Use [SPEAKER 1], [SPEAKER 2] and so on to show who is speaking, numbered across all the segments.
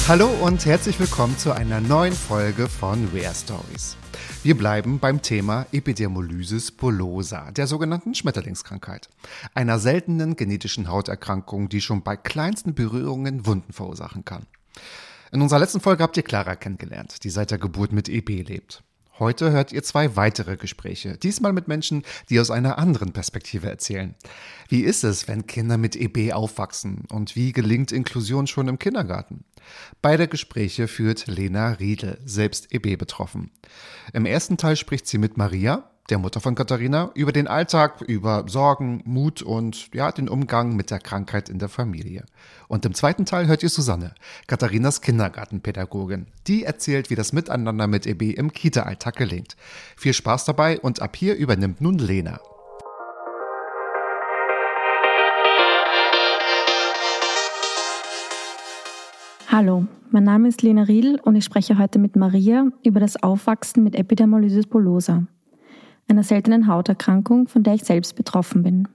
[SPEAKER 1] Hallo und herzlich willkommen zu einer neuen Folge von Rare Stories. Wir bleiben beim Thema Epidermolysis bullosa, der sogenannten Schmetterlingskrankheit, einer seltenen genetischen Hauterkrankung, die schon bei kleinsten Berührungen Wunden verursachen kann. In unserer letzten Folge habt ihr Clara kennengelernt, die seit der Geburt mit EB lebt. Heute hört ihr 2 weitere Gespräche, diesmal mit Menschen, die aus einer anderen Perspektive erzählen. Wie ist es, wenn Kinder mit EB aufwachsen und wie gelingt Inklusion schon im Kindergarten? Beide Gespräche führt Lena Riedl, selbst EB betroffen. Im ersten Teil spricht sie mit Maria, der Mutter von Katharina, über den Alltag, über Sorgen, Mut und den Umgang mit der Krankheit in der Familie. Und im zweiten Teil hört ihr Susanne, Katharinas Kindergartenpädagogin. Die erzählt, wie das Miteinander mit EB im Kita-Alltag gelingt. Viel Spaß dabei und ab hier übernimmt nun Lena.
[SPEAKER 2] Hallo, mein Name ist Lena Riedl und ich spreche heute mit Maria über das Aufwachsen mit Epidermolysis bullosa, einer seltenen Hauterkrankung, von der ich selbst betroffen bin.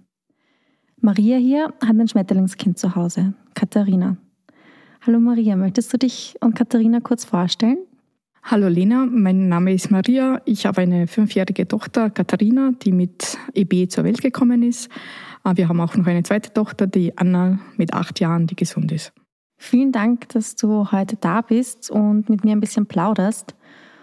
[SPEAKER 2] Maria hier hat ein Schmetterlingskind zu Hause, Katharina. Hallo Maria, möchtest du dich und Katharina kurz vorstellen?
[SPEAKER 3] Hallo Lena, mein Name ist Maria. Ich habe eine 5-jährige Tochter, Katharina, die mit EB zur Welt gekommen ist. Wir haben auch noch eine zweite Tochter, die Anna, mit 8 Jahren, die gesund ist.
[SPEAKER 2] Vielen Dank, dass du heute da bist und mit mir ein bisschen plauderst.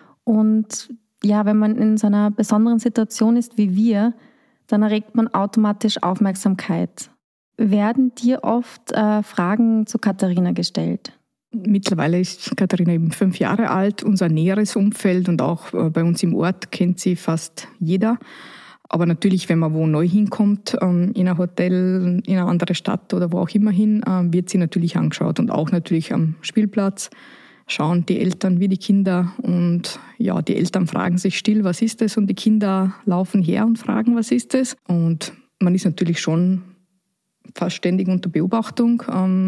[SPEAKER 2] Und ja, wenn man in so einer besonderen Situation ist wie wir, dann erregt man automatisch Aufmerksamkeit. Werden dir oft Fragen zu Katharina gestellt?
[SPEAKER 3] Mittlerweile ist Katharina eben 5 Jahre alt. Unser näheres Umfeld und auch bei uns im Ort kennt sie fast jeder. Aber natürlich, wenn man wo neu hinkommt, in ein Hotel, in eine andere Stadt oder wo auch immer hin, wird sie natürlich angeschaut. Und auch natürlich am Spielplatz schauen die Eltern wie die Kinder. Und ja, die Eltern fragen sich still, was ist das? Und die Kinder laufen her und fragen, was ist das? Und man ist natürlich schon fast ständig unter Beobachtung.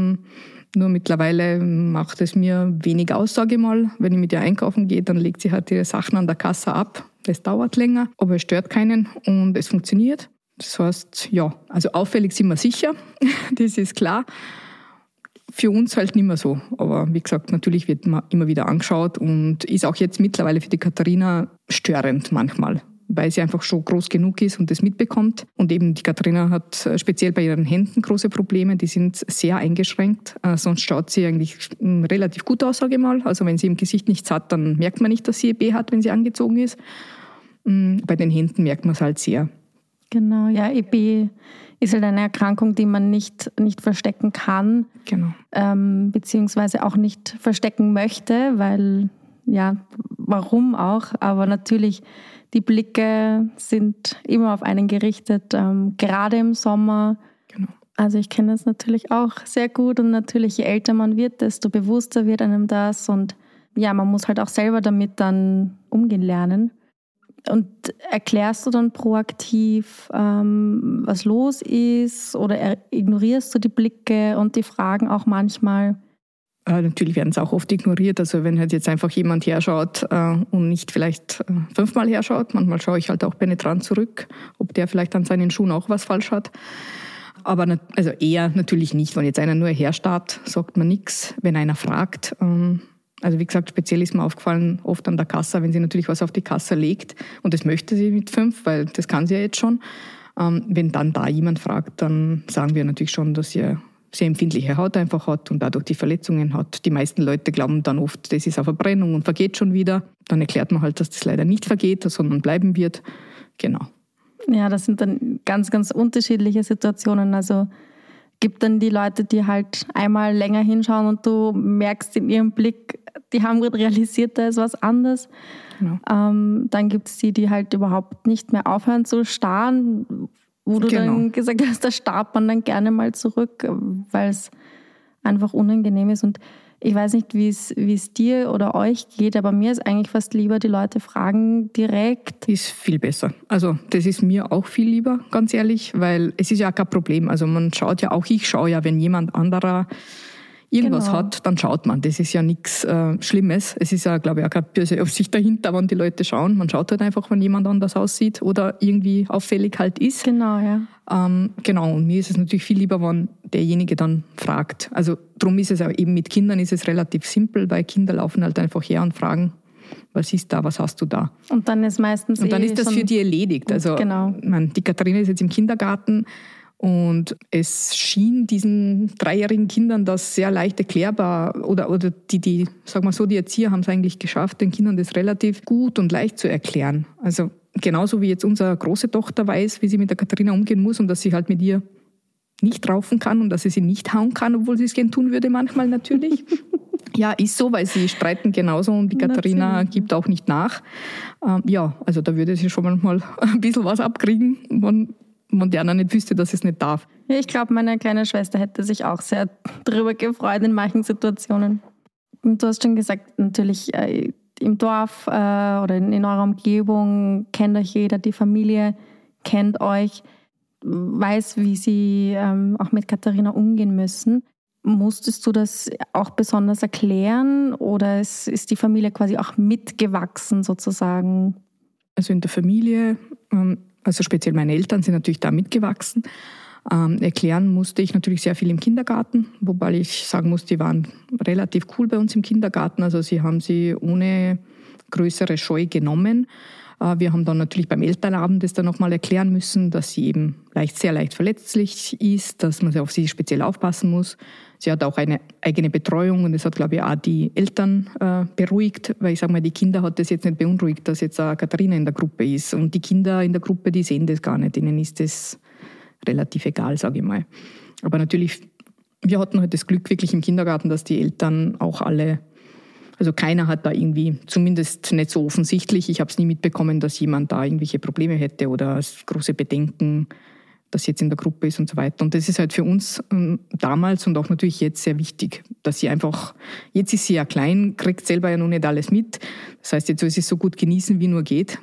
[SPEAKER 3] Nur mittlerweile macht es mir wenig Aussage mal. Wenn ich mit ihr einkaufen gehe, dann legt sie halt ihre Sachen an der Kasse ab. Das dauert länger, aber es stört keinen und es funktioniert. Das heißt, ja, also auffällig sind wir sicher, das ist klar. Für uns halt nicht mehr so. Aber wie gesagt, natürlich wird man immer wieder angeschaut und ist auch jetzt mittlerweile für die Katharina störend manchmal, weil sie einfach schon groß genug ist und das mitbekommt. Und eben die Katharina hat speziell bei ihren Händen große Probleme, die sind sehr eingeschränkt. Sonst schaut sie eigentlich relativ gut aus, sage ich mal. Also wenn sie im Gesicht nichts hat, dann merkt man nicht, dass sie EB hat, wenn sie angezogen ist. Bei den Händen merkt man es halt sehr.
[SPEAKER 2] Genau, ja, EB ist halt eine Erkrankung, die man nicht verstecken kann.
[SPEAKER 3] Genau.
[SPEAKER 2] Beziehungsweise auch nicht verstecken möchte, weil, ja, warum auch? Aber natürlich, die Blicke sind immer auf einen gerichtet, gerade im Sommer.
[SPEAKER 3] Genau.
[SPEAKER 2] Also ich kenne das natürlich auch sehr gut und natürlich, je älter man wird, desto bewusster wird einem das und ja, man muss halt auch selber damit dann umgehen lernen. Und erklärst du dann proaktiv, was los ist oder ignorierst du die Blicke und die Fragen auch manchmal?
[SPEAKER 3] Natürlich werden es auch oft ignoriert. Also wenn halt jetzt einfach jemand herschaut und nicht vielleicht 5-mal herschaut, manchmal schaue ich halt auch penetrant zurück, ob der vielleicht an seinen Schuhen auch was falsch hat. Aber also eher natürlich nicht. Wenn jetzt einer nur herstarrt, sagt man nichts. Wenn einer fragt, also wie gesagt, speziell ist mir aufgefallen, oft an der Kasse, wenn sie natürlich was auf die Kasse legt, und das möchte sie mit 5, weil das kann sie ja jetzt schon. Wenn dann da jemand fragt, dann sagen wir natürlich schon, dass sie sehr empfindliche Haut einfach hat und dadurch die Verletzungen hat. Die meisten Leute glauben dann oft, das ist eine Verbrennung und vergeht schon wieder. Dann erklärt man halt, dass das leider nicht vergeht, sondern bleiben wird. Genau.
[SPEAKER 2] Ja, das sind dann ganz, ganz unterschiedliche Situationen. Also gibt dann die Leute, die halt einmal länger hinschauen und du merkst in ihrem Blick, die haben gerade realisiert, da ist was anderes. Genau. Dann gibt es die halt überhaupt nicht mehr aufhören zu starren, wo du dann gesagt hast, da starrt man dann gerne mal zurück, weil es einfach unangenehm ist. Und ich weiß nicht, wie es dir oder euch geht, aber mir ist eigentlich fast lieber, die Leute fragen direkt.
[SPEAKER 3] Ist viel besser. Also das ist mir auch viel lieber, ganz ehrlich, weil es ist ja kein Problem. Also man schaut ja auch, ich schaue ja, wenn jemand anderer irgendwas hat, dann schaut man. Das ist ja nichts Schlimmes. Es ist ja, glaube ich, auch keine böse Absicht dahinter, wenn die Leute schauen. Man schaut halt einfach, wenn jemand anders aussieht oder irgendwie auffällig halt ist.
[SPEAKER 2] Genau, ja.
[SPEAKER 3] Genau, und mir ist es natürlich viel lieber, wenn derjenige dann fragt. Also darum ist es auch eben mit Kindern ist es relativ simpel, weil Kinder laufen halt einfach her und fragen, was ist da, was hast du da?
[SPEAKER 2] Und dann ist meistens
[SPEAKER 3] und dann ist das für die erledigt. Also
[SPEAKER 2] genau.
[SPEAKER 3] Die Katharina ist jetzt im Kindergarten und es schien diesen 3-jährigen Kindern das sehr leicht erklärbar oder die sagen wir so, die Erzieher haben es eigentlich geschafft, den Kindern das relativ gut und leicht zu erklären. Also genauso wie jetzt unsere große Tochter weiß, wie sie mit der Katharina umgehen muss und dass sie halt mit ihr nicht raufen kann und dass sie nicht hauen kann, obwohl sie es gern tun würde manchmal natürlich. Ja, ist so, weil sie streiten genauso und die Katharina natürlich gibt auch nicht nach. Ja, also da würde sie schon manchmal ein bisschen was abkriegen, wenn der andere nicht wüsste, dass es nicht darf.
[SPEAKER 2] Ja, ich glaube, meine kleine Schwester hätte sich auch sehr darüber gefreut in manchen Situationen. Und du hast schon gesagt, natürlich im Dorf oder in eurer Umgebung kennt euch jeder, die Familie kennt euch, weiß, wie sie auch mit Katharina umgehen müssen. Musstest du das auch besonders erklären oder ist die Familie quasi auch mitgewachsen sozusagen?
[SPEAKER 3] Also in der Familie, also speziell meine Eltern sind natürlich da mitgewachsen. Erklären musste ich natürlich sehr viel im Kindergarten, wobei ich sagen muss, die waren relativ cool bei uns im Kindergarten. Also sie haben sie ohne größere Scheu genommen. Wir haben dann natürlich beim Elternabend das dann nochmal erklären müssen, dass sie eben sehr leicht verletzlich ist, dass man auf sie speziell aufpassen muss. Sie hat auch eine eigene Betreuung und das hat, glaube ich, auch die Eltern beruhigt, weil ich sage mal, die Kinder hat das jetzt nicht beunruhigt, dass jetzt Katharina in der Gruppe ist. Und die Kinder in der Gruppe, die sehen das gar nicht, ihnen ist das relativ egal, sage ich mal. Aber natürlich, wir hatten halt das Glück wirklich im Kindergarten, dass die Eltern auch alle, also keiner hat da irgendwie, zumindest nicht so offensichtlich, ich habe es nie mitbekommen, dass jemand da irgendwelche Probleme hätte oder große Bedenken, dass sie jetzt in der Gruppe ist und so weiter. Und das ist halt für uns damals und auch natürlich jetzt sehr wichtig, dass sie einfach, jetzt ist sie ja klein, kriegt selber ja noch nicht alles mit. Das heißt, jetzt soll sie es so gut genießen, wie nur geht.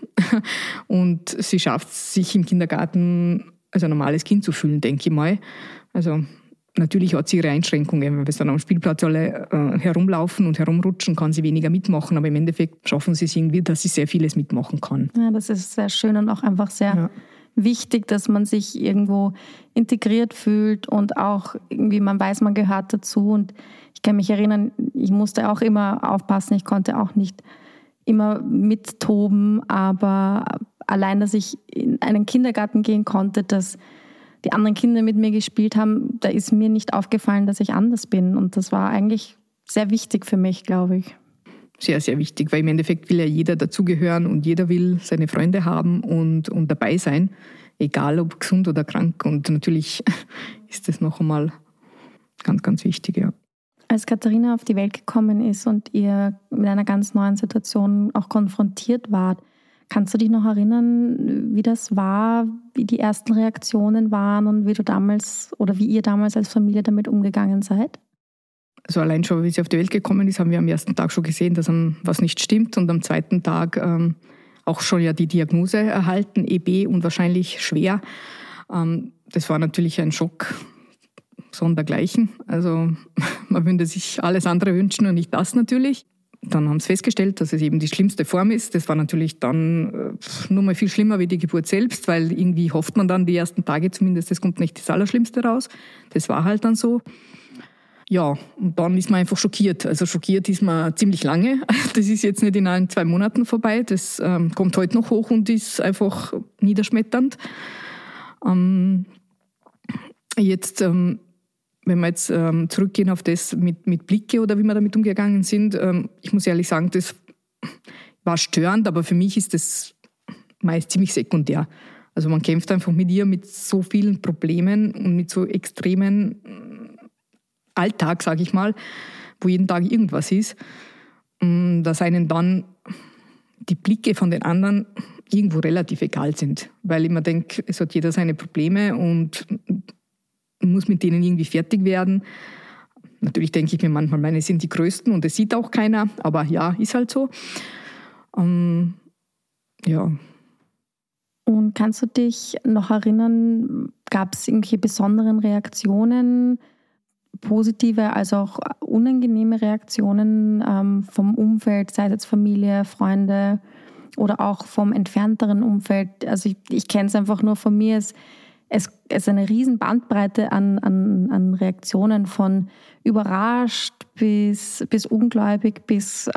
[SPEAKER 3] Und sie schafft es, sich im Kindergarten als ein normales Kind zu fühlen, denke ich mal. Also natürlich hat sie ihre Einschränkungen. Wenn wir dann am Spielplatz alle herumlaufen und herumrutschen, kann sie weniger mitmachen. Aber im Endeffekt schaffen sie es irgendwie, dass sie sehr vieles mitmachen kann.
[SPEAKER 2] Ja, das ist sehr schön und auch einfach sehr wichtig, dass man sich irgendwo integriert fühlt und auch irgendwie man weiß, man gehört dazu. Und ich kann mich erinnern, ich musste auch immer aufpassen. Ich konnte auch nicht immer mittoben, aber allein, dass ich in einen Kindergarten gehen konnte, dass die anderen Kinder mit mir gespielt haben, da ist mir nicht aufgefallen, dass ich anders bin. Und das war eigentlich sehr wichtig für mich, glaube ich.
[SPEAKER 3] Sehr, sehr wichtig, weil im Endeffekt will ja jeder dazugehören und jeder will seine Freunde haben und dabei sein, egal ob gesund oder krank. Und natürlich ist das noch einmal ganz, ganz wichtig, ja.
[SPEAKER 2] Als Katharina auf die Welt gekommen ist und ihr mit einer ganz neuen Situation auch konfrontiert wart, kannst du dich noch erinnern, wie das war, wie die ersten Reaktionen waren und wie du damals oder wie ihr damals als Familie damit umgegangen seid?
[SPEAKER 3] Also allein schon, wie sie auf die Welt gekommen ist, haben wir am ersten Tag schon gesehen, dass was nicht stimmt und am zweiten Tag auch schon ja die Diagnose erhalten, EB und wahrscheinlich schwer. Das war natürlich ein Schock sondergleichen. Also man würde sich alles andere wünschen und nicht das natürlich. Dann haben sie festgestellt, dass es eben die schlimmste Form ist. Das war natürlich dann nur mal viel schlimmer wie die Geburt selbst, weil irgendwie hofft man dann die ersten Tage zumindest, es kommt nicht das Allerschlimmste raus. Das war halt dann so. Ja, und dann ist man einfach schockiert. Also schockiert ist man ziemlich lange. Das ist jetzt nicht in 1-2 Monaten vorbei. Das kommt heute noch hoch und ist einfach niederschmetternd. Jetzt, wenn wir jetzt zurückgehen auf das mit Blicke oder wie wir damit umgegangen sind, ich muss ehrlich sagen, das war störend, aber für mich ist das meist ziemlich sekundär. Also man kämpft einfach mit ihr mit so vielen Problemen und mit so extremen Alltag, sage ich mal, wo jeden Tag irgendwas ist, dass einen dann die Blicke von den anderen irgendwo relativ egal sind. Weil ich mir denke, es hat jeder seine Probleme und muss mit denen irgendwie fertig werden. Natürlich denke ich mir manchmal, meine sind die größten und das sieht auch keiner, aber ja, ist halt so. Ja.
[SPEAKER 2] Und kannst du dich noch erinnern, gab es irgendwelche besonderen Reaktionen, positive als auch unangenehme Reaktionen vom Umfeld, sei es jetzt Familie, Freunde oder auch vom entfernteren Umfeld? Also ich kenne es einfach nur von mir. es ist eine riesen Bandbreite an Reaktionen, von überrascht bis ungläubig bis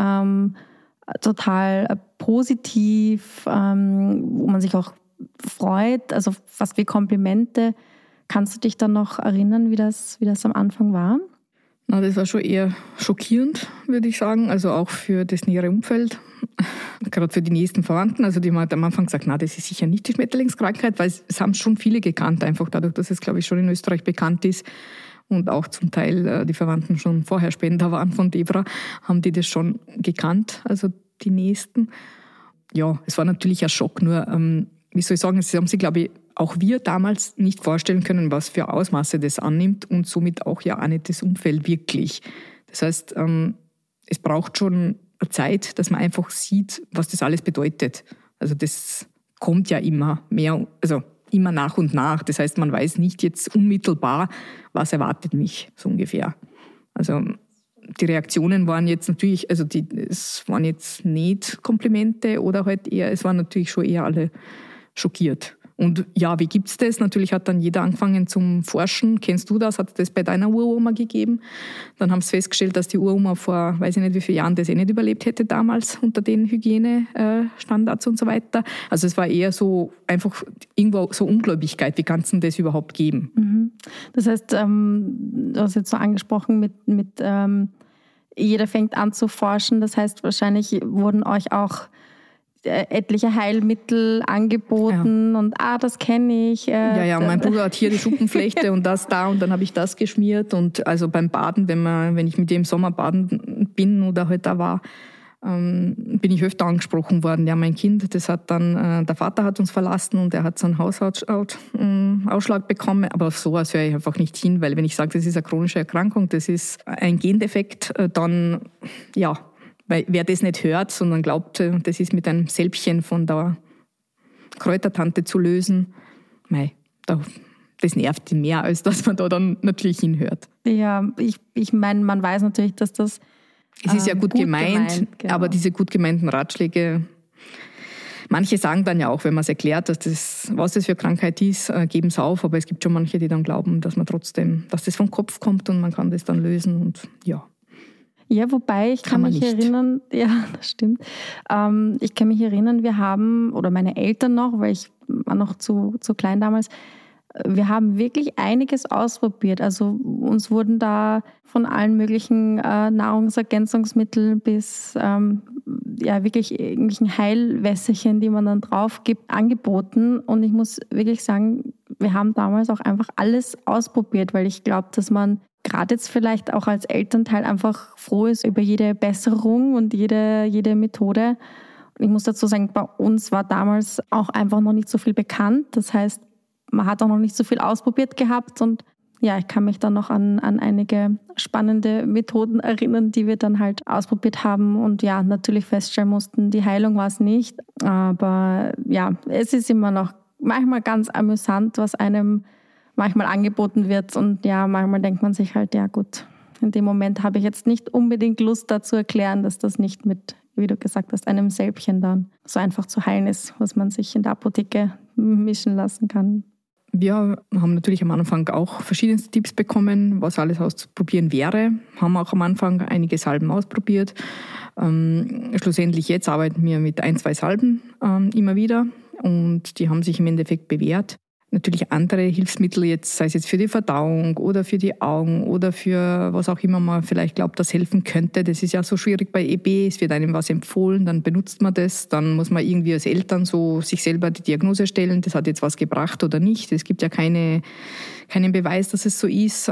[SPEAKER 2] total positiv, wo man sich auch freut, also fast wie Komplimente. Kannst du dich dann noch erinnern, wie das am Anfang war?
[SPEAKER 3] Na, das war schon eher schockierend, würde ich sagen, also auch für das nähere Umfeld, gerade für die nächsten Verwandten. Also die haben halt am Anfang gesagt, na, das ist sicher nicht die Schmetterlingskrankheit, weil es haben schon viele gekannt, einfach dadurch, dass es, glaube ich, schon in Österreich bekannt ist und auch zum Teil die Verwandten schon vorher Spender waren von Debra, haben die das schon gekannt, also die Nächsten. Ja, es war natürlich ein Schock, nur, wie soll ich sagen, es haben sich, glaube ich, auch wir damals nicht vorstellen können, was für Ausmaße das annimmt und somit auch ja auch nicht das Umfeld wirklich. Das heißt, es braucht schon eine Zeit, dass man einfach sieht, was das alles bedeutet. Also das kommt ja immer mehr, also immer nach und nach. Das heißt, man weiß nicht jetzt unmittelbar, was erwartet mich, so ungefähr. Also die Reaktionen waren jetzt natürlich, also es waren jetzt nicht Komplimente oder halt eher, es waren natürlich schon eher alle schockiert. Und ja, wie gibt's das? Natürlich hat dann jeder angefangen zum Forschen. Kennst du das? Hat es das bei deiner Uroma gegeben? Dann haben sie festgestellt, dass die Uroma vor, weiß ich nicht wie vielen Jahren, das nicht überlebt hätte damals unter den Hygienestandards und so weiter. Also es war eher so einfach irgendwo so Ungläubigkeit, wie kann es denn das überhaupt geben?
[SPEAKER 2] Mhm. Das heißt, du hast jetzt so angesprochen mit jeder fängt an zu forschen. Das heißt, wahrscheinlich wurden euch auch etliche Heilmittel angeboten und das kenne ich.
[SPEAKER 3] Ja, mein Bruder hat hier die Schuppenflechte und das da und dann habe ich das geschmiert und also beim Baden, wenn ich mit dem im Sommer baden bin oder halt da war, bin ich öfter angesprochen worden. Ja, mein Kind, das hat dann, der Vater hat uns verlassen und er hat so einen Hausausschlag bekommen, aber auf sowas höre ich einfach nicht hin, weil wenn ich sage, das ist eine chronische Erkrankung, das ist ein Gendefekt, dann ja, weil wer das nicht hört, sondern glaubt, das ist mit einem Sälbchen von der Kräutertante zu lösen, das nervt ihn mehr, als dass man da dann natürlich hinhört.
[SPEAKER 2] Ja, ich meine, man weiß natürlich, dass das
[SPEAKER 3] es ist ja gut gemeint,
[SPEAKER 2] genau.
[SPEAKER 3] Aber diese gut gemeinten Ratschläge, manche sagen dann ja auch, wenn man es erklärt, was das für eine Krankheit ist, geben es auf, aber es gibt schon manche, die dann glauben, dass das vom Kopf kommt und man kann das dann lösen und ja.
[SPEAKER 2] Ja, wobei ich kann mich erinnern, ja, das stimmt. Ich kann mich erinnern, wir haben, oder meine Eltern noch, weil ich war noch zu klein damals, wir haben wirklich einiges ausprobiert. Also uns wurden da von allen möglichen Nahrungsergänzungsmitteln bis wirklich irgendwelchen Heilwässerchen, die man dann drauf gibt, angeboten. Und ich muss wirklich sagen, wir haben damals auch einfach alles ausprobiert, weil ich glaube, dass man gerade jetzt vielleicht auch als Elternteil einfach froh ist über jede Besserung und jede Methode. Und ich muss dazu sagen, bei uns war damals auch einfach noch nicht so viel bekannt. Das heißt, man hat auch noch nicht so viel ausprobiert gehabt. Und ja, ich kann mich dann noch an einige spannende Methoden erinnern, die wir dann halt ausprobiert haben. Und ja, natürlich feststellen mussten, die Heilung war es nicht. Aber ja, es ist immer noch manchmal ganz amüsant, was einem manchmal angeboten wird und ja, manchmal denkt man sich halt, ja gut, in dem Moment habe ich jetzt nicht unbedingt Lust dazu erklären, dass das nicht mit, wie du gesagt hast, einem Sälbchen dann so einfach zu heilen ist, was man sich in der Apotheke mischen lassen kann.
[SPEAKER 3] Wir haben natürlich am Anfang auch verschiedenste Tipps bekommen, was alles auszuprobieren wäre. Haben auch am Anfang einige Salben ausprobiert. Schlussendlich jetzt arbeiten wir mit 1-2 Salben immer wieder und die haben sich im Endeffekt bewährt. Natürlich andere Hilfsmittel, jetzt, sei es jetzt für die Verdauung oder für die Augen oder für was auch immer man vielleicht glaubt, das helfen könnte. Das ist ja so schwierig bei EB. Es wird einem was empfohlen, dann benutzt man das. Dann muss man irgendwie als Eltern so sich selber die Diagnose stellen, das hat jetzt was gebracht oder nicht. Es gibt ja keinen Beweis, dass es so ist.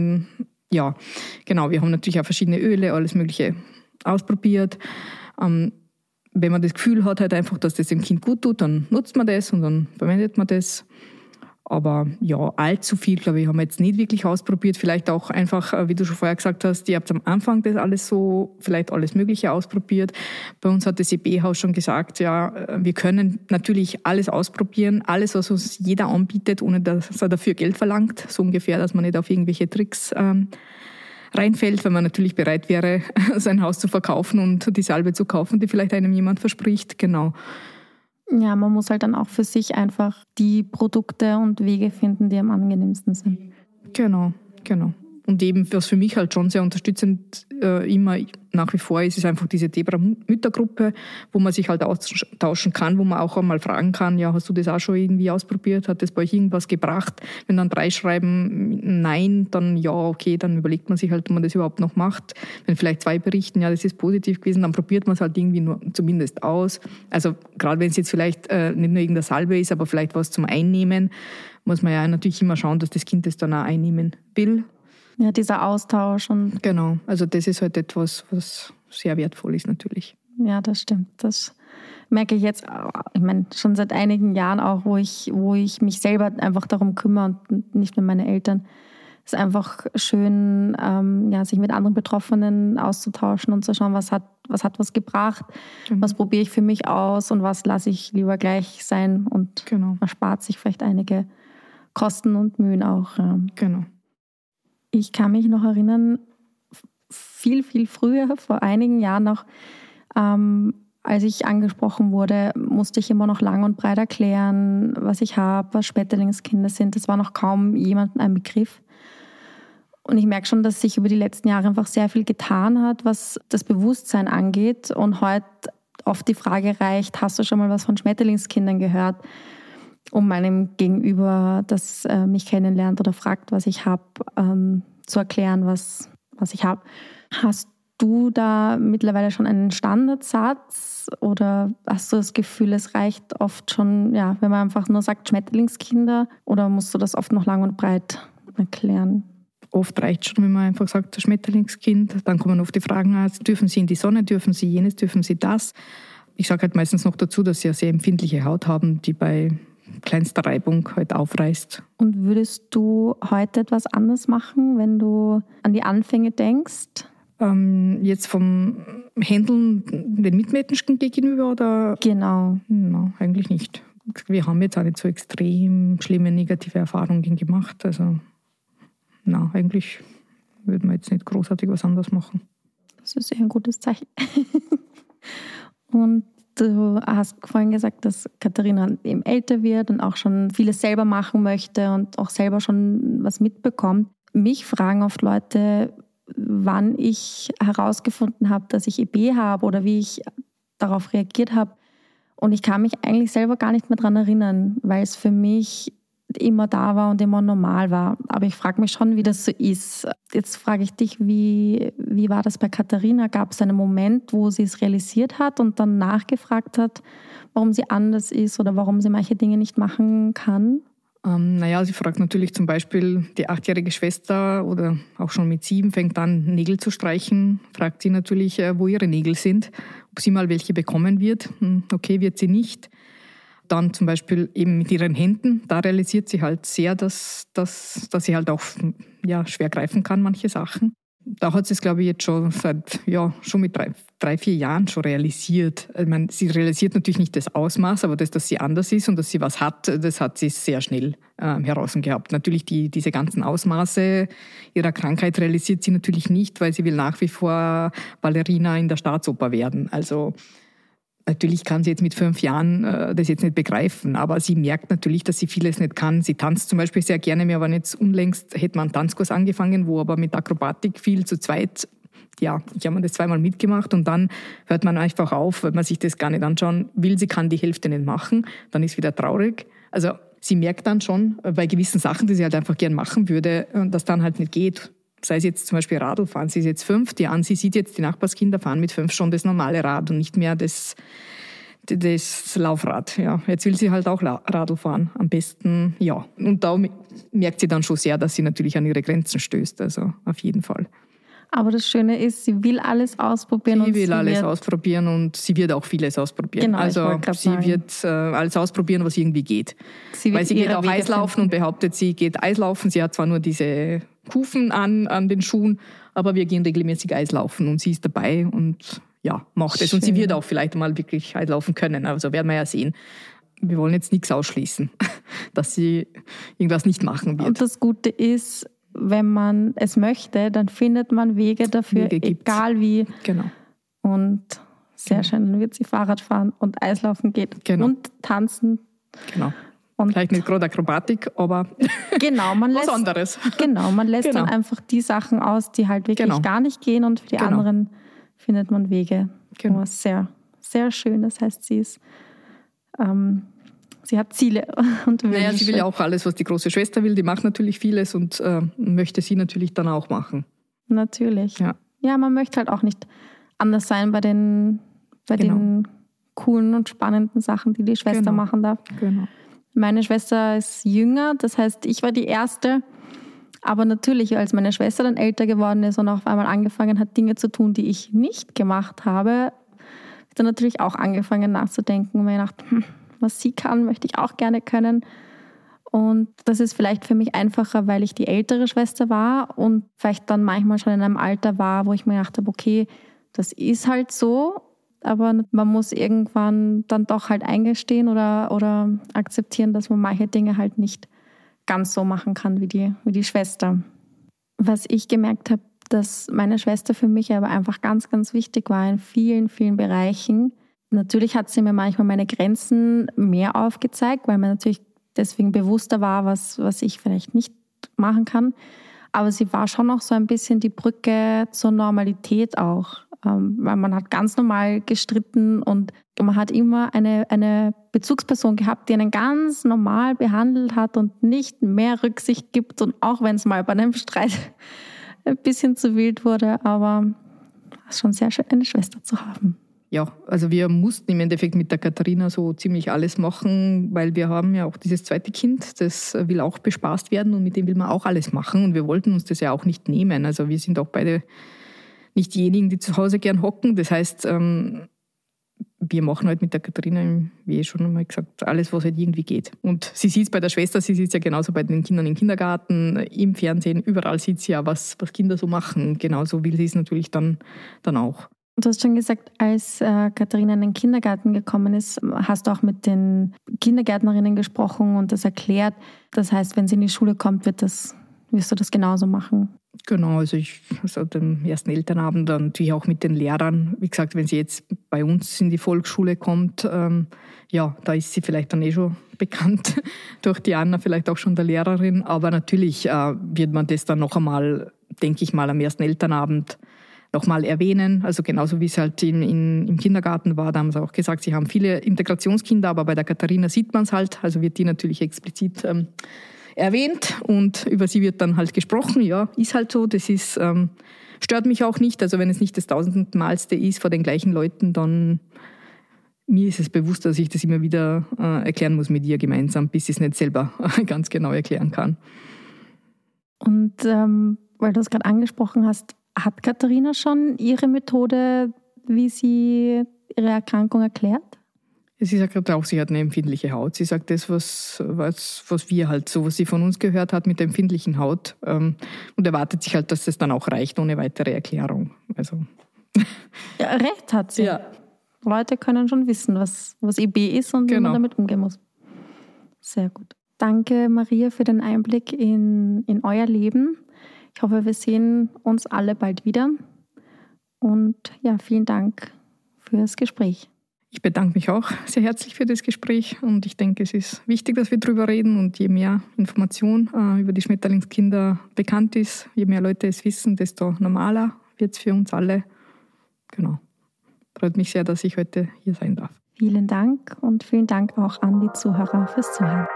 [SPEAKER 3] Ja, genau. Wir haben natürlich auch verschiedene Öle, alles Mögliche ausprobiert. Wenn man das Gefühl hat, halt einfach, dass das dem Kind gut tut, dann nutzt man das und dann verwendet man das. Aber ja, allzu viel, glaube ich, haben wir jetzt nicht wirklich ausprobiert. Vielleicht auch einfach, wie du schon vorher gesagt hast, ihr habt am Anfang das alles so, vielleicht alles Mögliche ausprobiert. Bei uns hat das EB-Haus schon gesagt, ja, wir können natürlich alles ausprobieren, alles, was uns jeder anbietet, ohne dass er dafür Geld verlangt. So ungefähr, dass man nicht auf irgendwelche Tricks reinfällt, wenn man natürlich bereit wäre, sein Haus zu verkaufen und die Salbe zu kaufen, die vielleicht einem jemand verspricht. Genau.
[SPEAKER 2] Ja, man muss halt dann auch für sich einfach die Produkte und Wege finden, die am angenehmsten sind.
[SPEAKER 3] Genau. Und eben, was für mich halt schon sehr unterstützend immer nach wie vor ist einfach diese Debra-Müttergruppe, wo man sich halt austauschen kann, wo man auch einmal fragen kann, ja, hast du das auch schon irgendwie ausprobiert? Hat das bei euch irgendwas gebracht? Wenn dann 3 schreiben, nein, dann ja, okay, dann überlegt man sich halt, ob man das überhaupt noch macht. Wenn vielleicht 2 berichten, ja, das ist positiv gewesen, dann probiert man es halt irgendwie nur zumindest aus. Also gerade wenn es jetzt vielleicht nicht nur irgendeine Salbe ist, aber vielleicht was zum Einnehmen, muss man ja natürlich immer schauen, dass das Kind das dann auch einnehmen will.
[SPEAKER 2] Ja, dieser Austausch. Und
[SPEAKER 3] genau, also das ist halt etwas, was sehr wertvoll ist natürlich.
[SPEAKER 2] Ja, das stimmt. Das merke ich jetzt, ich meine, schon seit einigen Jahren auch, wo ich mich selber einfach darum kümmere und nicht mehr meine Eltern. Es ist einfach schön, sich mit anderen Betroffenen auszutauschen und zu schauen, was hat was gebracht, was probiere ich für mich aus und was lasse ich lieber gleich sein und man spart sich vielleicht einige Kosten und Mühen auch.
[SPEAKER 3] Genau.
[SPEAKER 2] Ich kann mich noch erinnern, viel, viel früher, vor einigen Jahren noch, als ich angesprochen wurde, musste ich immer noch lang und breit erklären, was ich habe, was Schmetterlingskinder sind. Das war noch kaum jemandem ein Begriff. Und ich merke schon, dass sich über die letzten Jahre einfach sehr viel getan hat, was das Bewusstsein angeht. Und heute oft die Frage reicht, hast du schon mal was von Schmetterlingskindern gehört? Um meinem Gegenüber, das mich kennenlernt oder fragt, was ich habe, zu erklären, was ich habe. Hast du da mittlerweile schon einen Standardsatz oder hast du das Gefühl, es reicht oft schon, ja, wenn man einfach nur sagt Schmetterlingskinder, oder musst du das oft noch lang und breit erklären?
[SPEAKER 3] Oft reicht schon, wenn man einfach sagt, Schmetterlingskind. Dann kommen oft die Fragen, dürfen sie in die Sonne, dürfen sie jenes, dürfen sie das. Ich sage halt meistens noch dazu, dass sie eine sehr empfindliche Haut haben, die bei kleinster Reibung halt aufreißt.
[SPEAKER 2] Und würdest du heute etwas anders machen, wenn du an die Anfänge denkst?
[SPEAKER 3] Jetzt vom Händeln den Mitmenschen gegenüber oder?
[SPEAKER 2] Genau.
[SPEAKER 3] Nein, eigentlich nicht. Wir haben jetzt auch nicht so extrem schlimme negative Erfahrungen gemacht. Also nein, eigentlich würde man jetzt nicht großartig was anderes machen.
[SPEAKER 2] Das ist eher ein gutes Zeichen. Und du hast vorhin gesagt, dass Katharina eben älter wird und auch schon vieles selber machen möchte und auch selber schon was mitbekommt. Mich fragen oft Leute, wann ich herausgefunden habe, dass ich EB habe oder wie ich darauf reagiert habe. Und ich kann mich eigentlich selber gar nicht mehr daran erinnern, weil es für mich immer da war und immer normal war. Aber ich frage mich schon, wie das so ist. Jetzt frage ich dich, wie war das bei Katharina? Gab es einen Moment, wo sie es realisiert hat und dann nachgefragt hat, warum sie anders ist oder warum sie manche Dinge nicht machen kann?
[SPEAKER 3] Sie fragt natürlich zum Beispiel die 8-jährige Schwester oder auch schon mit 7 fängt an, Nägel zu streichen. Fragt sie natürlich, wo ihre Nägel sind, ob sie mal welche bekommen wird. Okay, wird sie nicht. Dann zum Beispiel eben mit ihren Händen, da realisiert sie halt sehr, dass sie halt auch schwer greifen kann, manche Sachen. Da hat sie es, glaube ich, jetzt schon schon mit 3-4 Jahren schon realisiert. Ich meine, sie realisiert natürlich nicht das Ausmaß, aber dass sie anders ist und dass sie was hat, das hat sie sehr schnell herausgehabt. Natürlich diese ganzen Ausmaße ihrer Krankheit realisiert sie natürlich nicht, weil sie will nach wie vor Ballerina in der Staatsoper werden. Also natürlich kann sie jetzt mit 5 Jahren das jetzt nicht begreifen, aber sie merkt natürlich, dass sie vieles nicht kann. Sie tanzt zum Beispiel sehr gerne. Wir waren jetzt unlängst, hätte man einen Tanzkurs angefangen, wo aber mit Akrobatik viel zu zweit. Ja, ich habe mir das 2-mal mitgemacht und dann hört man einfach auf, weil man sich das gar nicht anschauen will. Sie kann die Hälfte nicht machen, dann ist wieder traurig. Also sie merkt dann schon bei gewissen Sachen, die sie halt einfach gern machen würde, dass dann halt nicht geht. Sei es jetzt zum Beispiel Radlfahren. Sie ist jetzt 5, sie sieht jetzt, die Nachbarskinder fahren mit 5 schon das normale Rad und nicht mehr das Laufrad. Ja, jetzt will sie halt auch Radl fahren. Am besten, ja. Und da merkt sie dann schon sehr, dass sie natürlich an ihre Grenzen stößt. Also auf jeden Fall.
[SPEAKER 2] Aber das Schöne ist, sie will alles ausprobieren.
[SPEAKER 3] Sie will alles ausprobieren und sie wird auch vieles ausprobieren.
[SPEAKER 2] Genau,
[SPEAKER 3] also sie wird alles ausprobieren, was irgendwie geht.
[SPEAKER 2] Weil
[SPEAKER 3] sie geht auch Eislaufen und behauptet, sie geht Eislaufen. Sie hat zwar nur diese Kufen an den Schuhen, aber wir gehen regelmäßig Eislaufen und sie ist dabei und ja, macht es. Und sie wird auch vielleicht mal wirklich Eislaufen können. Also werden wir ja sehen. Wir wollen jetzt nichts ausschließen, dass sie irgendwas nicht machen wird.
[SPEAKER 2] Und das Gute ist, wenn man es möchte, dann findet man Wege dafür, egal wie.
[SPEAKER 3] Genau.
[SPEAKER 2] Und Sehr schön. Dann wird sie Fahrrad fahren und Eislaufen geht und tanzen.
[SPEAKER 3] Genau. Und vielleicht nicht gerade Akrobatik, aber was anderes.
[SPEAKER 2] Genau, man lässt dann einfach die Sachen aus, die halt wirklich gar nicht gehen und für die anderen findet man Wege. Genau. Was sehr, sehr schön. Das heißt, sie hat Ziele und Wünsche.
[SPEAKER 3] Naja, sie will ja auch alles, was die große Schwester will. Die macht natürlich vieles und möchte sie natürlich dann auch machen.
[SPEAKER 2] Natürlich. Ja, man möchte halt auch nicht anders sein bei den coolen und spannenden Sachen, die die Schwester machen darf.
[SPEAKER 3] Genau.
[SPEAKER 2] Meine Schwester ist jünger, das heißt, ich war die Erste. Aber natürlich, als meine Schwester dann älter geworden ist und auf einmal angefangen hat, Dinge zu tun, die ich nicht gemacht habe, habe ich dann natürlich auch angefangen nachzudenken und mir gedacht, was sie kann, möchte ich auch gerne können. Und das ist vielleicht für mich einfacher, weil ich die ältere Schwester war und vielleicht dann manchmal schon in einem Alter war, wo ich mir gedacht habe, okay, das ist halt so, aber man muss irgendwann dann doch halt eingestehen oder akzeptieren, dass man manche Dinge halt nicht ganz so machen kann wie die Schwester. Was ich gemerkt habe, dass meine Schwester für mich aber einfach ganz, ganz wichtig war in vielen, vielen Bereichen. Natürlich hat sie mir manchmal meine Grenzen mehr aufgezeigt, weil mir natürlich deswegen bewusster war, was ich vielleicht nicht machen kann. Aber sie war schon noch so ein bisschen die Brücke zur Normalität auch. Weil man hat ganz normal gestritten und man hat immer eine Bezugsperson gehabt, die einen ganz normal behandelt hat und nicht mehr Rücksicht gibt. Und auch wenn es mal bei einem Streit ein bisschen zu wild wurde, aber es ist schon sehr schön, eine Schwester zu haben.
[SPEAKER 3] Ja, also wir mussten im Endeffekt mit der Katharina so ziemlich alles machen, weil wir haben ja auch dieses zweite Kind, das will auch bespaßt werden und mit dem will man auch alles machen und wir wollten uns das ja auch nicht nehmen. Also wir sind auch beide nicht diejenigen, die zu Hause gern hocken. Das heißt, wir machen halt mit der Katharina, wie schon einmal gesagt, alles, was halt irgendwie geht. Und sie sieht es bei der Schwester, sie sieht es ja genauso bei den Kindern im Kindergarten, im Fernsehen, überall sieht sie ja, was Kinder so machen. Genauso will sie es natürlich dann auch.
[SPEAKER 2] Du hast schon gesagt, als Katharina in den Kindergarten gekommen ist, hast du auch mit den Kindergärtnerinnen gesprochen und das erklärt. Das heißt, wenn sie in die Schule kommt, wirst du das genauso machen?
[SPEAKER 3] Genau, also am ersten Elternabend dann natürlich auch mit den Lehrern. Wie gesagt, wenn sie jetzt bei uns in die Volksschule kommt, da ist sie vielleicht dann schon bekannt durch die Anna, vielleicht auch schon der Lehrerin. Aber natürlich wird man das dann noch einmal, denke ich mal, am ersten Elternabend nochmal erwähnen. Also genauso wie es halt im Kindergarten war, da haben sie auch gesagt, sie haben viele Integrationskinder, aber bei der Katharina sieht man es halt, also wird die natürlich explizit erwähnt und über sie wird dann halt gesprochen. Ja, ist halt so, das ist, stört mich auch nicht. Also wenn es nicht das 1000-malste ist vor den gleichen Leuten, dann mir ist es bewusst, dass ich das immer wieder erklären muss mit ihr gemeinsam, bis ich es nicht selber ganz genau erklären kann.
[SPEAKER 2] Und weil du es gerade angesprochen hast, hat Katharina schon ihre Methode, wie sie ihre Erkrankung erklärt?
[SPEAKER 3] Sie sagt gerade auch, sie hat eine empfindliche Haut. Sie sagt das, was wir halt so, was sie von uns gehört hat mit der empfindlichen Haut und erwartet sich halt, dass das dann auch reicht ohne weitere Erklärung. Also.
[SPEAKER 2] Ja, recht hat sie. Ja. Leute können schon wissen, was EB ist und wie man damit umgehen muss. Sehr gut. Danke, Maria, für den Einblick in euer Leben. Ich hoffe, wir sehen uns alle bald wieder. Und ja, vielen Dank für das Gespräch.
[SPEAKER 3] Ich bedanke mich auch sehr herzlich für das Gespräch und ich denke, es ist wichtig, dass wir darüber reden und je mehr Information über die Schmetterlingskinder bekannt ist, je mehr Leute es wissen, desto normaler wird es für uns alle. Genau. Freut mich sehr, dass ich heute hier sein darf.
[SPEAKER 2] Vielen Dank und vielen Dank auch an die Zuhörer fürs Zuhören.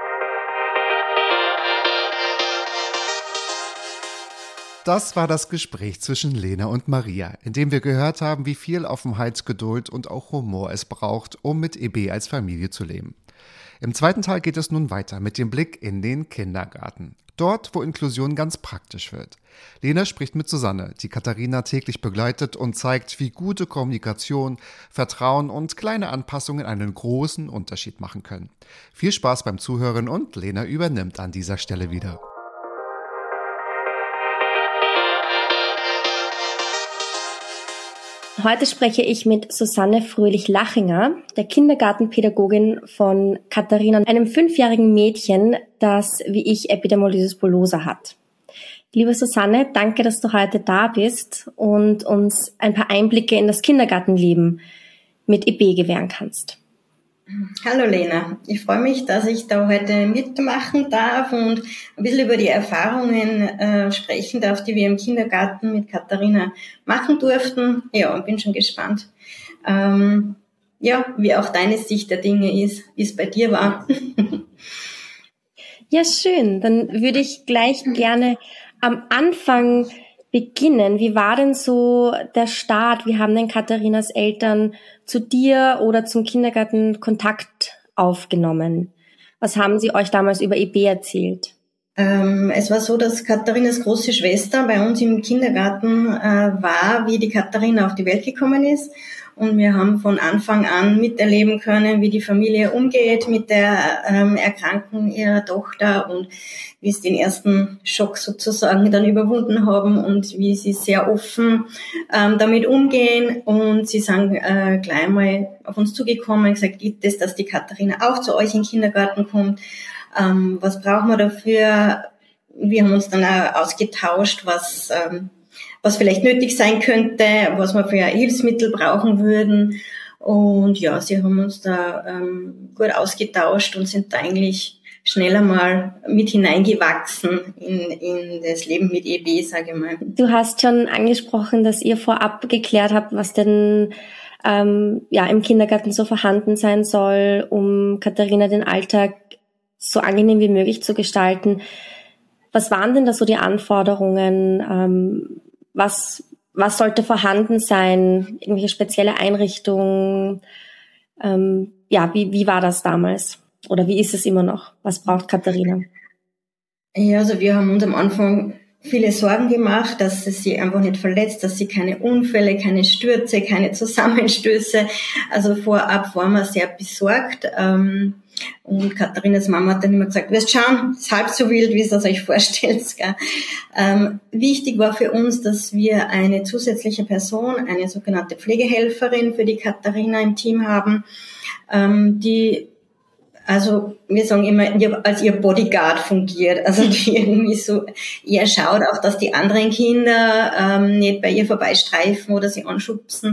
[SPEAKER 1] Das war das Gespräch zwischen Lena und Maria, in dem wir gehört haben, wie viel Offenheitsgeduld und auch Humor es braucht, um mit EB als Familie zu leben. Im zweiten Teil geht es nun weiter mit dem Blick in den Kindergarten. Dort, wo Inklusion ganz praktisch wird. Lena spricht mit Susanne, die Katharina täglich begleitet und zeigt, wie gute Kommunikation, Vertrauen und kleine Anpassungen einen großen Unterschied machen können. Viel Spaß beim Zuhören und Lena übernimmt an dieser Stelle wieder.
[SPEAKER 4] Heute spreche ich mit Susanne Fröhlich-Lachinger, der Kindergartenpädagogin von Katharina, einem 5-jährigen Mädchen, das wie ich Epidermolysis bullosa hat. Liebe Susanne, danke, dass du heute da bist und uns ein paar Einblicke in das Kindergartenleben mit EB gewähren kannst.
[SPEAKER 5] Hallo Lena, ich freue mich, dass ich da heute mitmachen darf und ein bisschen über die Erfahrungen sprechen darf, die wir im Kindergarten mit Katharina machen durften. Ja, und bin schon gespannt, wie auch deine Sicht der Dinge ist, wie es bei dir war.
[SPEAKER 4] Ja, schön. Dann würde ich gleich gerne am Anfang beginnen. Wie war denn so der Start? Wie haben denn Katharinas Eltern zu dir oder zum Kindergarten Kontakt aufgenommen? Was haben sie euch damals über EB erzählt?
[SPEAKER 5] Es war so, dass Katharinas große Schwester bei uns im Kindergarten war, wie die Katharina auf die Welt gekommen ist. Und wir haben von Anfang an miterleben können, wie die Familie umgeht mit der Erkrankung ihrer Tochter und wie sie den ersten Schock sozusagen dann überwunden haben und wie sie sehr offen damit umgehen. Und sie sind gleich mal auf uns zugekommen und gesagt, gibt es, dass die Katharina auch zu euch in den Kindergarten kommt? Was brauchen wir dafür? Wir haben uns dann auch ausgetauscht, was vielleicht nötig sein könnte, was wir für Hilfsmittel brauchen würden. Und ja, sie haben uns da gut ausgetauscht und sind da eigentlich schneller mal mit hineingewachsen in das Leben mit EB, sage ich mal.
[SPEAKER 4] Du hast schon angesprochen, dass ihr vorab geklärt habt, was denn im Kindergarten so vorhanden sein soll, um Katharina den Alltag so angenehm wie möglich zu gestalten. Was waren denn da so die Anforderungen? Was sollte vorhanden sein? Irgendwelche spezielle Einrichtungen? Wie war das damals? Oder wie ist es immer noch? Was braucht Katharina?
[SPEAKER 5] Ja, also wir haben uns am Anfang viele Sorgen gemacht, dass es sie einfach nicht verletzt, dass sie keine Unfälle, keine Stürze, keine Zusammenstöße. Also vorab waren wir sehr besorgt. Und Katharinas Mama hat dann immer gesagt, wirst schauen, ist halb so wild, wie es euch vorstellt. Wichtig war für uns, dass wir eine zusätzliche Person, eine sogenannte Pflegehelferin für die Katharina im Team haben, die, also wir sagen immer, als ihr Bodyguard fungiert, also die irgendwie so eher schaut, auch dass die anderen Kinder nicht bei ihr vorbeistreifen oder sie anschubsen.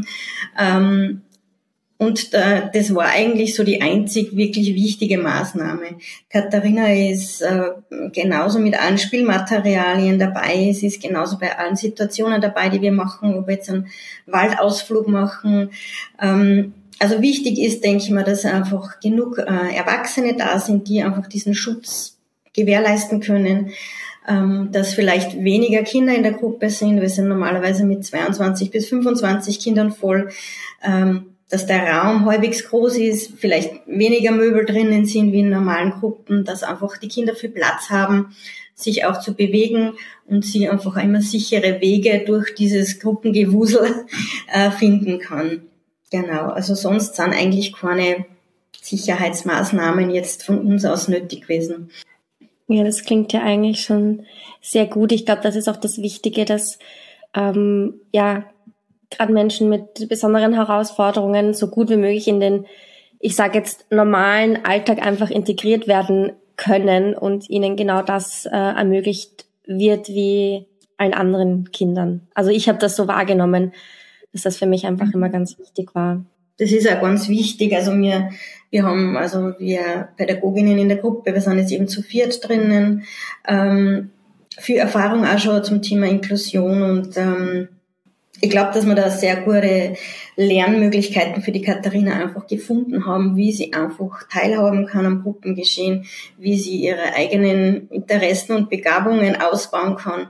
[SPEAKER 5] Und das war eigentlich so die einzig wirklich wichtige Maßnahme. Katharina ist genauso mit allen Spielmaterialien dabei. Sie ist genauso bei allen Situationen dabei, die wir machen, ob wir jetzt einen Waldausflug machen. Also wichtig ist, denke ich mal, dass einfach genug Erwachsene da sind, die einfach diesen Schutz gewährleisten können. Dass vielleicht weniger Kinder in der Gruppe sind. Wir sind normalerweise mit 22 bis 25 Kindern voll. Dass der Raum halbwegs groß ist, vielleicht weniger Möbel drinnen sind wie in normalen Gruppen, dass einfach die Kinder viel Platz haben, sich auch zu bewegen und sie einfach immer sichere Wege durch dieses Gruppengewusel finden kann. Genau, also sonst sind eigentlich keine Sicherheitsmaßnahmen jetzt von uns aus nötig gewesen.
[SPEAKER 4] Ja, das klingt ja eigentlich schon sehr gut. Ich glaube, das ist auch das Wichtige, dass gerade Menschen mit besonderen Herausforderungen so gut wie möglich in den, ich sage jetzt, normalen Alltag einfach integriert werden können und ihnen genau das ermöglicht wird wie allen anderen Kindern. Also ich habe das so wahrgenommen, dass das für mich einfach immer ganz wichtig war.
[SPEAKER 5] Das ist auch ganz wichtig. Also wir Pädagoginnen in der Gruppe, wir sind jetzt eben zu 4 drinnen, viel Erfahrung auch schon zum Thema Inklusion und ich glaube, dass wir da sehr gute Lernmöglichkeiten für die Katharina einfach gefunden haben, wie sie einfach teilhaben kann am Gruppengeschehen, wie sie ihre eigenen Interessen und Begabungen ausbauen kann.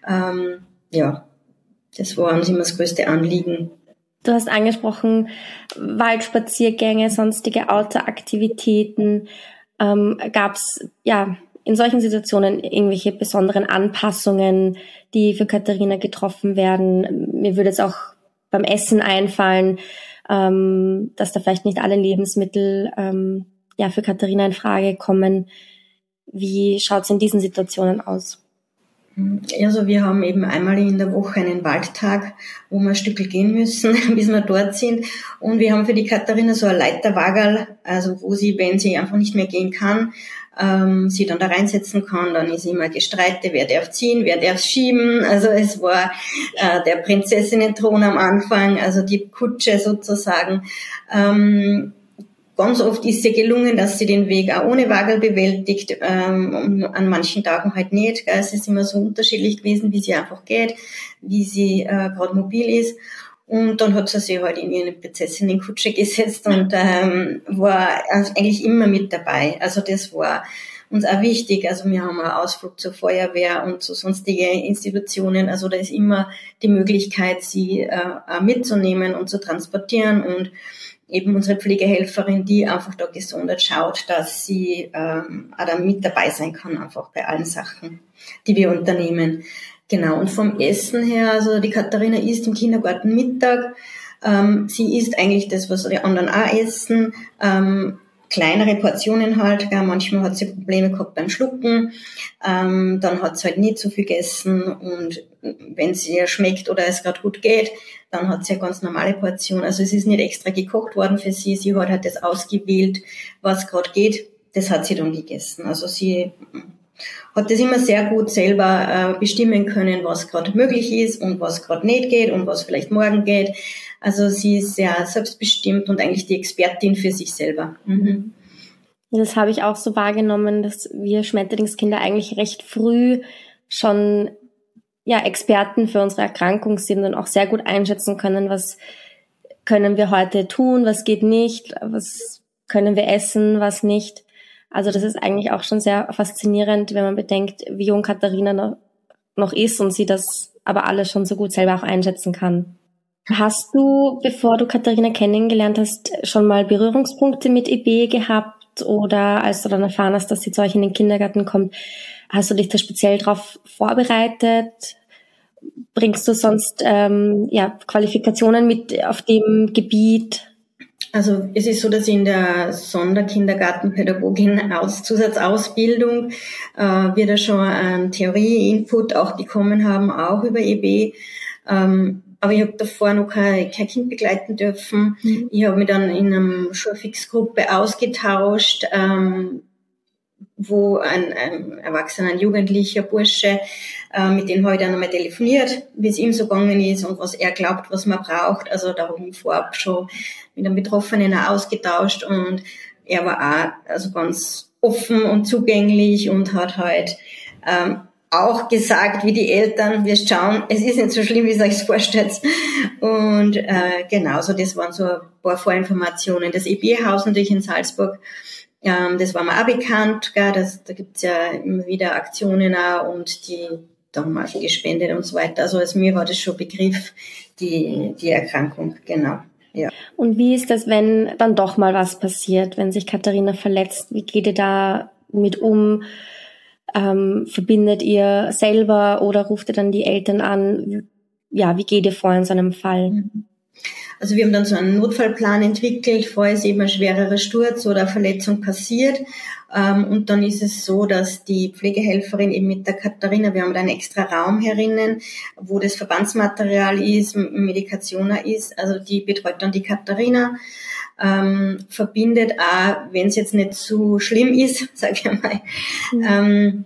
[SPEAKER 5] Das war uns immer das größte Anliegen.
[SPEAKER 4] Du hast angesprochen, Waldspaziergänge, sonstige Outdoor-Aktivitäten. Gab es in solchen Situationen irgendwelche besonderen Anpassungen, die für Katharina getroffen werden? Mir würde jetzt auch beim Essen einfallen, dass da vielleicht nicht alle Lebensmittel für Katharina in Frage kommen. Wie schaut es in diesen Situationen aus?
[SPEAKER 5] Also wir haben eben einmal in der Woche einen Waldtag, wo wir ein Stück gehen müssen, bis wir dort sind. Und wir haben für die Katharina so ein Leiterwagerl, also wo sie, wenn sie einfach nicht mehr gehen kann, sie dann da reinsetzen kann. Dann ist immer Gestreite, wer darf ziehen, wer darf schieben. Also es war der Prinzessinnen-Thron am Anfang, also die Kutsche sozusagen. Ganz oft ist sie gelungen, dass sie den Weg auch ohne Wagel bewältigt, an manchen Tagen halt nicht. Gell. Es ist immer so unterschiedlich gewesen, wie sie einfach geht, wie sie gerade mobil ist. Und dann hat sie sich halt in ihre Prinzessinnenkutsche gesetzt und war eigentlich immer mit dabei. Also das war uns auch wichtig. Also wir haben einen Ausflug zur Feuerwehr und zu sonstigen Institutionen. Also da ist immer die Möglichkeit, sie auch mitzunehmen und zu transportieren und eben unsere Pflegehelferin, die einfach da gesondert schaut, dass sie auch da mit dabei sein kann, einfach bei allen Sachen, die wir unternehmen. Genau, und vom Essen her, also die Katharina isst im Kindergarten Mittag. Sie isst eigentlich das, was die anderen auch essen. Kleinere Portionen halt, gell. Manchmal hat sie Probleme gehabt beim Schlucken. Dann hat sie halt nicht so viel gegessen und wenn es ihr schmeckt oder es gerade gut geht, dann hat sie eine ganz normale Portion. Also es ist nicht extra gekocht worden für sie. Sie hat halt das ausgewählt, was gerade geht. Das hat sie dann gegessen. Also sie hat das immer sehr gut selber bestimmen können, was gerade möglich ist und was gerade nicht geht und was vielleicht morgen geht. Also sie ist sehr selbstbestimmt und eigentlich die Expertin für sich selber. Mhm.
[SPEAKER 4] Das habe ich auch so wahrgenommen, dass wir Schmetterlingskinder eigentlich recht früh schon Experten für unsere Erkrankung sind und auch sehr gut einschätzen können, was können wir heute tun, was geht nicht, was können wir essen, was nicht. Also das ist eigentlich auch schon sehr faszinierend, wenn man bedenkt, wie jung Katharina noch ist und sie das aber alles schon so gut selber auch einschätzen kann. Hast du, bevor du Katharina kennengelernt hast, schon mal Berührungspunkte mit EB gehabt oder als du dann erfahren hast, dass sie zu euch in den Kindergarten kommt, hast du dich da speziell darauf vorbereitet? Bringst du sonst Qualifikationen mit auf dem Gebiet?
[SPEAKER 5] Also es ist so, dass ich in der Sonderkindergartenpädagogin Zusatzausbildung wir da schon einen Theorie-Input auch bekommen haben, auch über EB. Aber ich habe davor noch kein Kind begleiten dürfen. Mhm. Ich habe mich dann in einer Schulfixgruppe ausgetauscht, wo ein erwachsener, ein jugendlicher Bursche, mit dem habe ich dann einmal telefoniert, wie es ihm so gegangen ist und was er glaubt, was man braucht. Also da habe ich mich vorab schon mit einem Betroffenen auch ausgetauscht und er war auch also ganz offen und zugänglich und hat halt auch gesagt, wie die Eltern, wir schauen, es ist nicht so schlimm, wie ihr euch vorstellt. Und genauso, das waren so ein paar Vorinformationen. Das EB-Haus natürlich in Salzburg, das war mir auch bekannt, gell, da gibt's ja immer wieder Aktionen auch und da haben wir auch gespendet und so weiter. Also mir war das schon Begriff, die Erkrankung, genau. Ja.
[SPEAKER 4] Und wie ist das, wenn dann doch mal was passiert, wenn sich Katharina verletzt? Wie geht ihr da mit um? Verbindet ihr selber oder ruft ihr dann die Eltern an? Ja, wie geht ihr vor in so einem Fall?
[SPEAKER 5] Also wir haben dann so einen Notfallplan entwickelt, falls eben ein schwererer Sturz oder Verletzung passiert. Und dann ist es so, dass die Pflegehelferin eben mit der Katharina, wir haben da einen extra Raum herinnen, wo das Verbandsmaterial ist, Medikationen ist. Also die betreut dann die Katharina, verbindet auch, wenn es jetzt nicht zu schlimm ist, sage ich mal,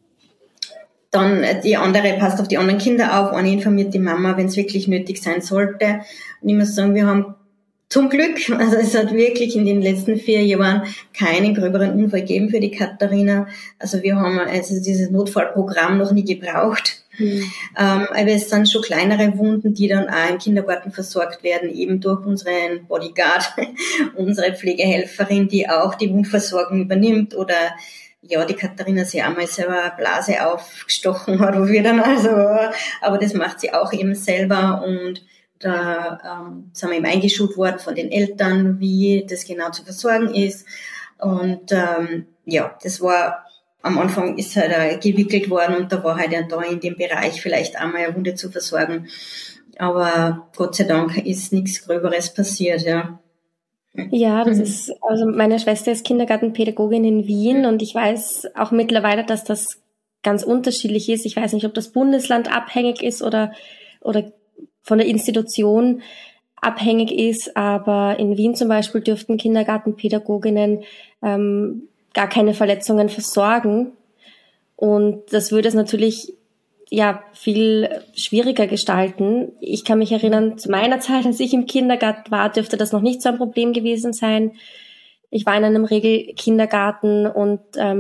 [SPEAKER 5] dann die andere passt auf die anderen Kinder auf, eine informiert die Mama, wenn es wirklich nötig sein sollte. Und ich muss sagen, wir haben zum Glück, also es hat wirklich in den letzten 4 Jahren keinen gröberen Unfall gegeben für die Katharina. Also wir haben also dieses Notfallprogramm noch nie gebraucht. Aber es sind schon kleinere Wunden, die dann auch im Kindergarten versorgt werden, eben durch unseren Bodyguard, unsere Pflegehelferin, die auch die Wundversorgung übernimmt oder ja, die Katharina sich einmal selber eine Blase aufgestochen hat, wo wir dann also, aber das macht sie auch eben selber und da sind wir eben eingeschult worden von den Eltern, wie das genau zu versorgen ist und das war, am Anfang ist halt gewickelt worden und da war halt da in dem Bereich vielleicht einmal eine Wunde zu versorgen, aber Gott sei Dank ist nichts Gröberes passiert, ja.
[SPEAKER 4] Ja, das ist, also meine Schwester ist Kindergartenpädagogin in Wien und ich weiß auch mittlerweile, dass das ganz unterschiedlich ist. Ich weiß nicht, ob das Bundesland abhängig ist oder von der Institution abhängig ist, aber in Wien zum Beispiel dürften Kindergartenpädagoginnen gar keine Verletzungen versorgen. Und das würde es natürlich viel schwieriger gestalten. Ich kann mich erinnern, zu meiner Zeit, als ich im Kindergarten war, dürfte das noch nicht so ein Problem gewesen sein. Ich war in einem Regelkindergarten und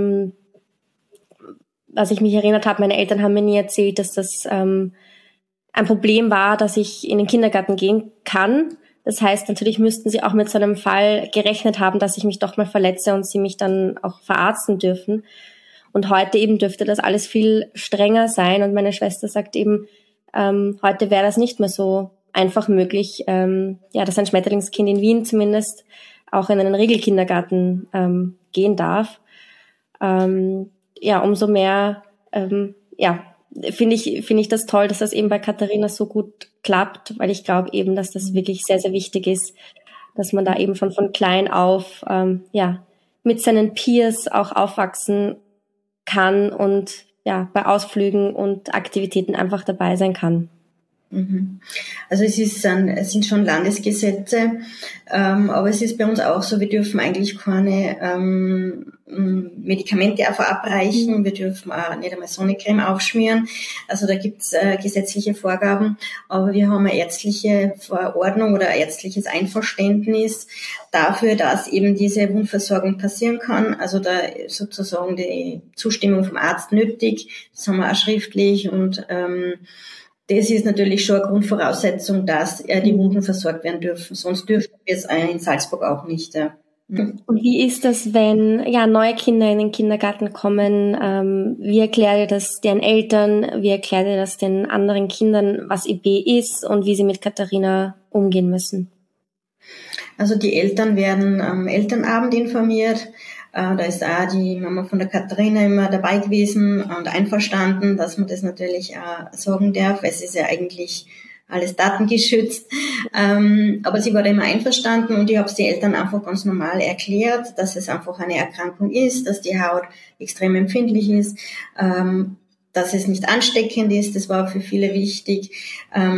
[SPEAKER 4] was ich mich erinnert habe, meine Eltern haben mir nie erzählt, dass das ein Problem war, dass ich in den Kindergarten gehen kann. Das heißt, natürlich müssten sie auch mit so einem Fall gerechnet haben, dass ich mich doch mal verletze und sie mich dann auch verarzten dürfen. Und heute eben dürfte das alles viel strenger sein. Und meine Schwester sagt eben, heute wäre das nicht mehr so einfach möglich, dass ein Schmetterlingskind in Wien zumindest auch in einen Regelkindergarten gehen darf. Umso mehr finde ich das toll, dass das eben bei Katharina so gut klappt, weil ich glaube eben, dass das wirklich sehr, sehr wichtig ist, dass man da eben schon von klein auf mit seinen Peers auch aufwachsen kann und bei Ausflügen und Aktivitäten einfach dabei sein kann.
[SPEAKER 5] Also es sind schon Landesgesetze, aber es ist bei uns auch so, wir dürfen eigentlich keine Medikamente auch verabreichen, wir dürfen auch nicht einmal Sonnencreme aufschmieren, also da gibt's gesetzliche Vorgaben, aber wir haben eine ärztliche Verordnung oder ein ärztliches Einverständnis dafür, dass eben diese Wundversorgung passieren kann, also da sozusagen die Zustimmung vom Arzt nötig, das haben wir auch schriftlich und das ist natürlich schon eine Grundvoraussetzung, dass die Wunden versorgt werden dürfen. Sonst dürfen wir es in Salzburg auch nicht. Ja.
[SPEAKER 4] Und wie ist das, wenn neue Kinder in den Kindergarten kommen? Wie erklärt ihr das den Eltern? Wie erklärt ihr das den anderen Kindern, was IB ist und wie sie mit Katharina umgehen müssen?
[SPEAKER 5] Also die Eltern werden am Elternabend informiert. Da ist auch die Mama von der Katharina immer dabei gewesen und einverstanden, dass man das natürlich auch sagen darf. Es ist ja eigentlich alles datengeschützt. Aber sie war da immer einverstanden und ich habe es den Eltern einfach ganz normal erklärt, dass es einfach eine Erkrankung ist, dass die Haut extrem empfindlich ist, dass es nicht ansteckend ist. Das war für viele wichtig.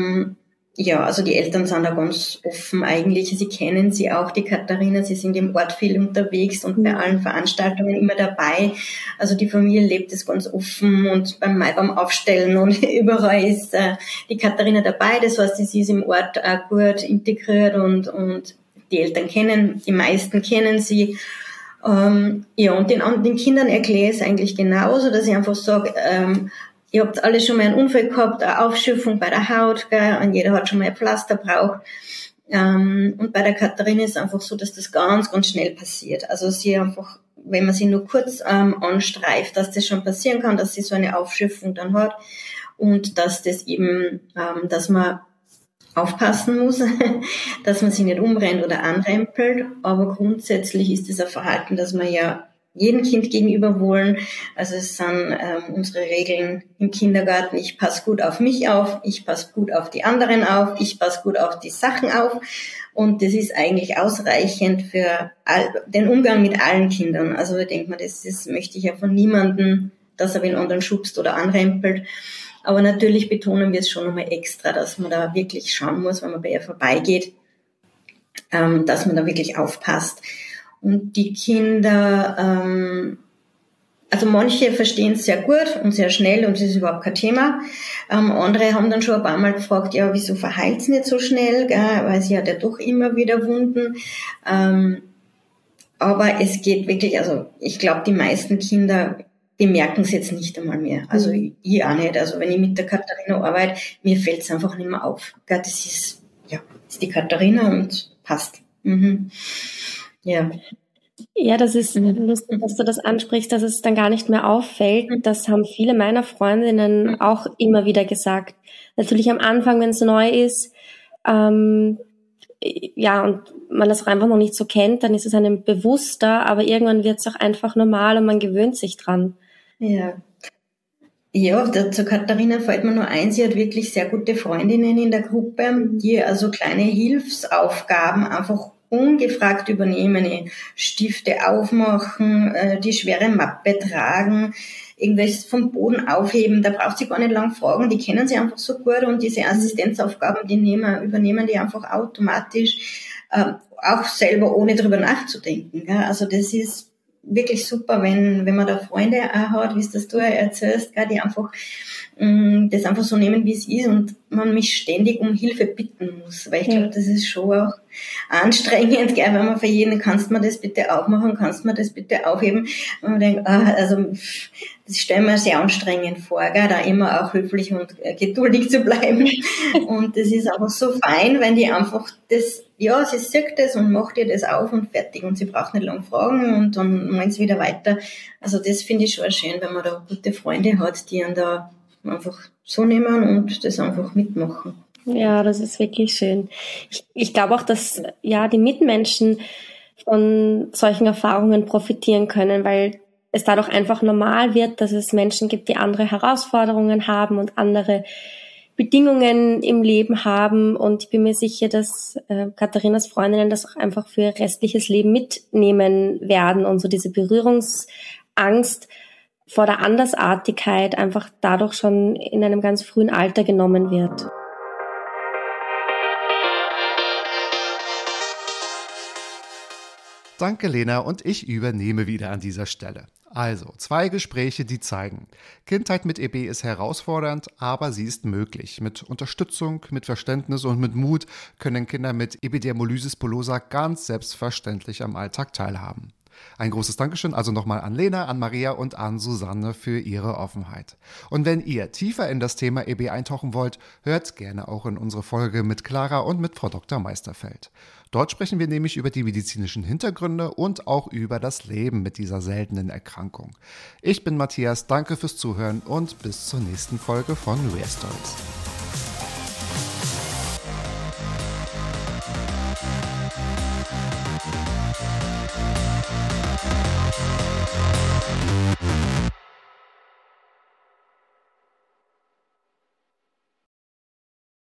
[SPEAKER 5] Also die Eltern sind da ganz offen eigentlich. Sie kennen sie auch, die Katharina. Sie sind im Ort viel unterwegs und bei allen Veranstaltungen immer dabei. Also die Familie lebt es ganz offen und beim Maibaum aufstellen und überall ist die Katharina dabei. Das heißt, sie ist im Ort auch gut integriert und die Eltern die meisten kennen sie. Und den Kindern erkläre ich es eigentlich genauso, dass ich einfach sage, ihr habt alle schon mal einen Unfall gehabt, eine Aufschürfung bei der Haut, gell? Und jeder hat schon mal ein Pflaster braucht. Und bei der Katharina ist es einfach so, dass das ganz, ganz schnell passiert. Also sie einfach, wenn man sie nur kurz anstreift, dass das schon passieren kann, dass sie so eine Aufschürfung dann hat und dass das eben, dass man aufpassen muss, dass man sie nicht umrennt oder anrempelt. Aber grundsätzlich ist es ein Verhalten, dass man ja jedem Kind gegenüber wollen. Also es sind unsere Regeln im Kindergarten. Ich passe gut auf mich auf, ich passe gut auf die anderen auf, ich passe gut auf die Sachen auf. Und das ist eigentlich ausreichend für den Umgang mit allen Kindern. Also ich denke mal, das möchte ich ja von niemandem, dass er den anderen schubst oder anrempelt. Aber natürlich betonen wir es schon nochmal extra, dass man da wirklich schauen muss, wenn man bei ihr vorbeigeht, dass man da wirklich aufpasst. Und die Kinder, also manche verstehen es sehr gut und sehr schnell und es ist überhaupt kein Thema. Andere haben dann schon ein paar Mal gefragt, ja, wieso verheilt es nicht so schnell, gell? Weil sie hat ja doch immer wieder Wunden. Aber es geht wirklich, also ich glaube, die meisten Kinder, die merken es jetzt nicht einmal mehr. Also ich auch nicht. Also wenn ich mit der Katharina arbeite, mir fällt es einfach nicht mehr auf. Gell? Das ist die Katharina und passt. Ja.
[SPEAKER 4] Ja, das ist lustig, dass du das ansprichst, dass es dann gar nicht mehr auffällt. Das haben viele meiner Freundinnen auch immer wieder gesagt. Natürlich am Anfang, wenn es neu ist, und man das auch einfach noch nicht so kennt, dann ist es einem bewusster, aber irgendwann wird es auch einfach normal und man gewöhnt sich dran.
[SPEAKER 5] Ja, zur Katharina fällt mir nur ein, sie hat wirklich sehr gute Freundinnen in der Gruppe, die also kleine Hilfsaufgaben einfach ungefragt übernehmen, Stifte aufmachen, die schwere Mappe tragen, irgendwas vom Boden aufheben, da braucht sie gar nicht lang fragen, die kennen sie einfach so gut und diese Assistenzaufgaben, die übernehmen die einfach automatisch, auch selber ohne drüber nachzudenken. Gell? Also das ist wirklich super, wenn man da Freunde auch hat, wie es das du erzählst, gell, die einfach das einfach so nehmen, wie es ist und man mich ständig um Hilfe bitten muss, weil ich glaube, das ist schon auch anstrengend, gell, wenn man für jeden, kannst du mir das bitte aufmachen, kannst du mir das bitte aufheben, und man denkt, also das stelle ich mir sehr anstrengend vor, gell, da immer auch höflich und geduldig zu bleiben und das ist einfach so fein, wenn die einfach das, ja, sie sagt das und macht ihr das auf und fertig und sie braucht nicht lang fragen und dann meint sie wieder weiter, also das finde ich schon schön, wenn man da gute Freunde hat, die einen da einfach so nehmen und das einfach mitmachen.
[SPEAKER 4] Ja, das ist wirklich schön. Ich glaube auch, dass ja die Mitmenschen von solchen Erfahrungen profitieren können, weil es dadurch einfach normal wird, dass es Menschen gibt, die andere Herausforderungen haben und andere Bedingungen im Leben haben. Und ich bin mir sicher, dass Katharinas Freundinnen das auch einfach für ihr restliches Leben mitnehmen werden und so diese Berührungsangst vor der Andersartigkeit einfach dadurch schon in einem ganz frühen Alter genommen wird.
[SPEAKER 1] Danke, Lena, und ich übernehme wieder an dieser Stelle. Also, 2 Gespräche, die zeigen, Kindheit mit EB ist herausfordernd, aber sie ist möglich. Mit Unterstützung, mit Verständnis und mit Mut können Kinder mit Epidermolysis bullosa ganz selbstverständlich am Alltag teilhaben. Ein großes Dankeschön also nochmal an Lena, an Maria und an Susanne für ihre Offenheit. Und wenn ihr tiefer in das Thema EB eintauchen wollt, hört gerne auch in unsere Folge mit Clara und mit Frau Dr. Meisterfeld. Dort sprechen wir nämlich über die medizinischen Hintergründe und auch über das Leben mit dieser seltenen Erkrankung. Ich bin Matthias, danke fürs Zuhören und bis zur nächsten Folge von Rare Stories.